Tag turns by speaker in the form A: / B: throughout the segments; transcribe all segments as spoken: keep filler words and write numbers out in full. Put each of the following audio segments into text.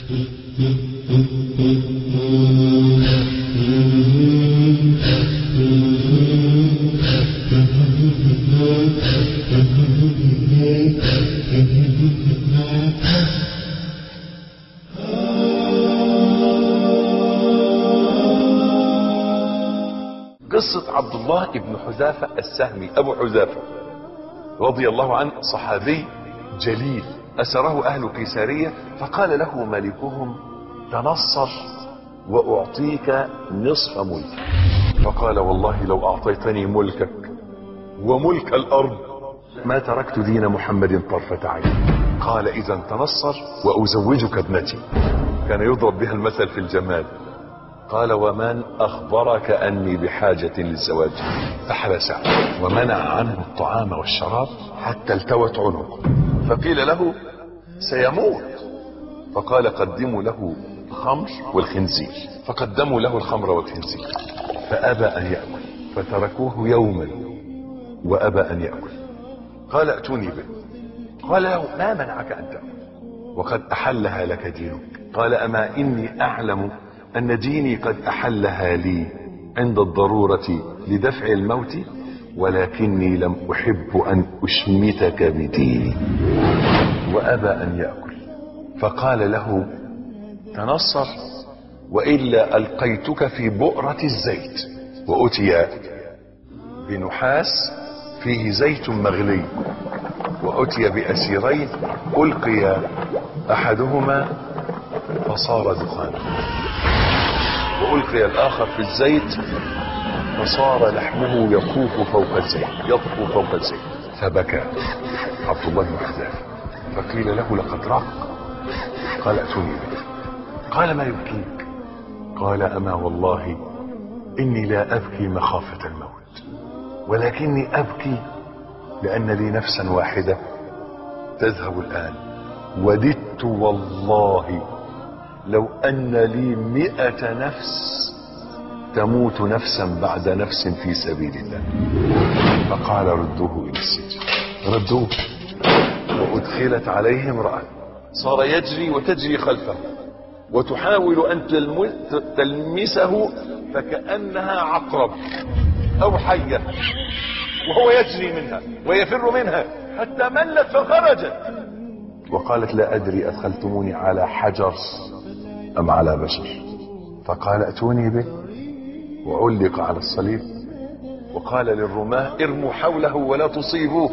A: قصة عبد الله بن حذافة السهمي أبو حذافة رضي الله عنه، صحابي جليل، أسره أهل قيسارية فقال له ملكهم تنصر وأعطيك نصف ملك. فقال والله لو أعطيتني ملكك وملك الأرض ما تركت دين محمد طرفة عين. قال إذا تنصر وأزوجك ابنتي. كان يضرب بها المثل في الجمال. قال ومن أخبرك أني بحاجة للزواج؟ فحبس ومنع عنه الطعام والشراب حتى التوت عنقه. فقيل له سيموت، فقال قدموا له الخمر والخنزير، فقدموا له الخمر والخنزير فأبى أن يأكل، فتركوه يوما وأبى أن يأكل. قال ائتوني به. قال له ما منعك أن تأكل وقد أحلها لك دينك؟ قال أما إني أعلم أن ديني قد أحلها لي عند الضرورة لدفع الموت، ولكني لم أحب أن أشمتك بديني. وأبى أن يأكل. فقال له تنصر وإلا ألقيتك في بؤرة الزيت. وأتي بنحاس فيه زيت مغلي، وأتي بأسيرين ألقي أحدهما فصار دخانا، وألقي الآخر في الزيت فصار لحمه يطوف فوق الزيت يطفو فوق الزيت. فبكى عبد الله بن حذافة. فقيل له لقد رق. قال ائتوني به. قال ما يبكيك؟ قال أما والله إني لا أبكي مخافة الموت، ولكني أبكي لأن لي نفسا واحدة تذهب الآن. وددت والله لو أن لي مئة نفس تموت نفسا بعد نفس في سبيل الله. فقال ردوه إلى السجن. ردوه. وأدخلت عليه امرأة صار يجري وتجري خلفه وتحاول أن تلمسه فكأنها عقرب أو حية، وهو يجري منها ويفر منها حتى ملت فخرجت. وقالت لا أدري أدخلتموني على حجر أم على بشر. فقال ائتوني به. وعلق على الصليب. وقال للرماة ارموا حوله ولا تصيبوه.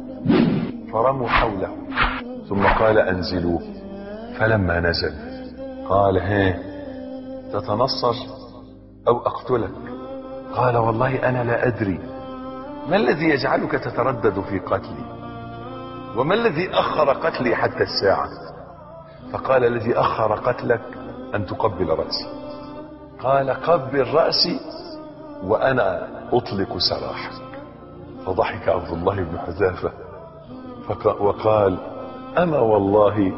A: فرموا حوله ثم قال انزلوه. فلما نزل قال ها تتنصر أو أقتلك؟ قال والله أنا لا أدري ما الذي يجعلك تتردد في قتلي، وما الذي أخر قتلي حتى الساعة؟ فقال الذي أخر قتلك أن تقبل رأسي. قال قبل رأسي وأنا أطلق سراحك. فضحك عبد الله بن حذافة وقال أما والله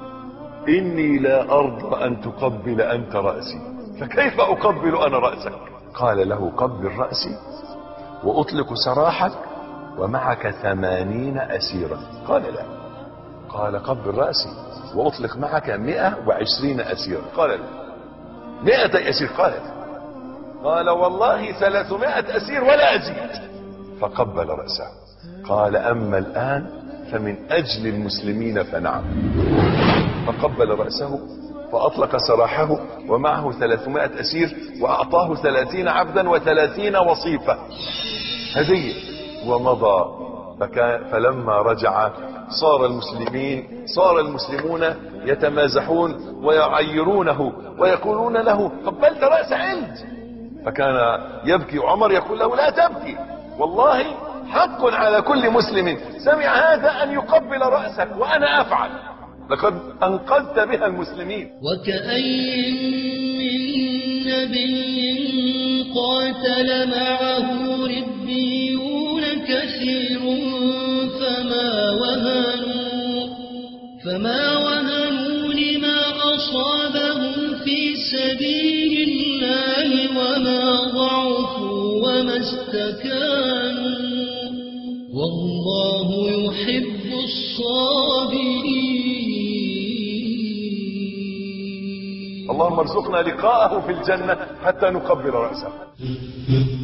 A: إني لا أرضى أن تقبل أنت رأسي، فكيف أقبل أنا رأسك؟ قال له قبل رأسي وأطلق سراحك ومعك ثمانين أسيرا. قال لا. قال قبل رأسي وأطلق معك مئة وعشرين أسيرا. قال لا. مئة أسير. قال لا. قال والله ثلاثمائة أسير ولا أزيد. فقبل رأسه. قال أما الآن فمن أجل المسلمين فنعم. فقبل رأسه فأطلق سراحه ومعه ثلاثمائة أسير وأعطاه ثلاثين عبدا وثلاثين وصيفة هدية ومضى. فلما رجع صار المسلمين صار المسلمون يتمازحون ويعيرونه ويقولون له قبلت رأس عند. فكان يبكي عمر يقول له لا تبكي، والله حق على كل مسلم سمع هذا أن يقبل رأسك وأنا أفعل، لقد أنقذت بها المسلمين.
B: وكأي من نبي قاتل معه ربيون كثير فما وهنوا فما وهنوا لما أصابهم في سبيل الله وما ضعفوا وما استكانوا والله يحب الصابرين.
A: اللهم ارزقنا لقاءه في الجنة حتى نقبل رأسه.